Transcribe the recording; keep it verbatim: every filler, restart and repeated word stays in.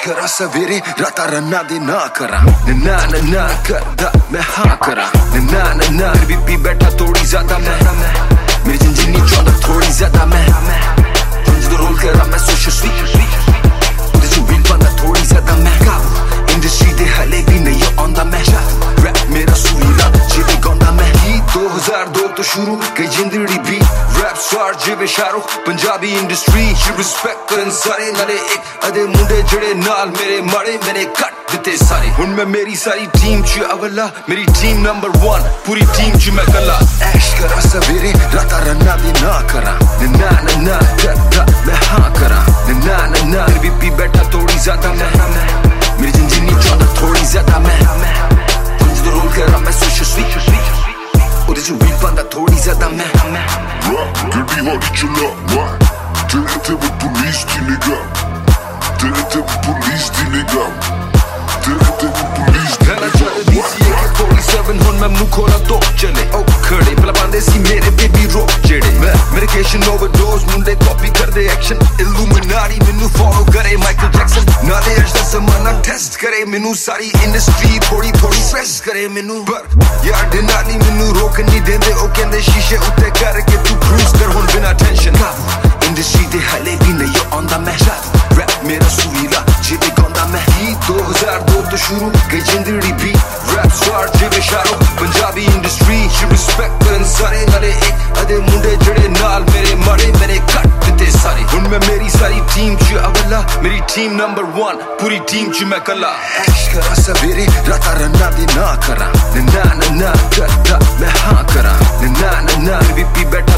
करा सवेरे राता रन्ना दे ना करा ना ना ना करदा मैं हाँ करा ना ना ना भी पी बैठा थोड़ी ज्यादा मैं मेरी जिंदगी चाहता थोड़ी ज्यादा मैं जो रोल करा मैं सोशल स्वीट जो बिल बंदा थोड़ी ज्यादा मैं इंडस्ट्री दे हले भी नहीं आंदा मैं रैप मेरा सुरीला जिवे गांदा मैं दो हज़ार दो तो शुरू कई जिंदड़ी भी रैप स्टार जिवे शाहरुख पंजाबी इंडस्ट्री रिस्पेक्ट करन सारे नाले एक अदे मुंडे जड़े नाल मेरे माड़े मैंने कट दिते सारे हुन मैं मेरी सारी टीम च अवला मेरी टीम नंबर वन पूरी टीम च मैं कला ऐश करा सवेरे राता रन्ना दे ना करा ना ना ना करदा मैं हाँ करा ना ना ना भी पी बैठा थोड़ी ज्यादा मैं मेरी जिंदगी चाहता थोड़ी ज्यादा मैं जो रोल करा मैं सोशल स्वीट और जो बिल बंदा थोड़ी ज्यादा मैं गड्डी हौली चला तेरे ते वो पुलिस दी निगाह तेरे ते वो पुलिस दी निगाह तेरे ते वो पुलिस दी निगाह सैंतालीस हुन मैं मुंह खोला तो चले ओ खड़े भला पांदे सी मेरे बेबी रोक जेड़े मैं मेडिकेशन ओवरडोज मुंडे कॉपी कर दे एक्शन इल्यूमिनाटी मेनू फॉलो करे माइकल जैक्सन नाले अज दा जमाना टेस्ट करे मेनू सारी इंडस्ट्री थोड़ी थोड़ी स्ट्रेस करे मेनू पर यार डिनाली मेनू रोक नहीं देंदे ओ कहंदे शीशे उत्ते करके तू क्रूज कर हुन बिना टेंशन इंडस्ट्री दे हले भी नहीं आंदा मैं रैप मेरा सुरीला जिवे गांदा मैं दो हज़ार दो तो शुरू कई जिंदड़ी भी रैप स्टार जिवे शाहरुख पंजाबी इंडस्ट्री रिस्पेक्ट करन सारे नाले एक अदे मुंडे जड़े नाल मेरे माड़े मैंने कट दिते सारे हुन मैं मेरी सारी टीम च अवला मेरी टीम नंबर वन पूरी टीम च मैं कला ऐश करा सवेरे राता रन्ना दे ना करा ना ना ना करदा मैं हाँ करा ना ना ना भी पी बैठा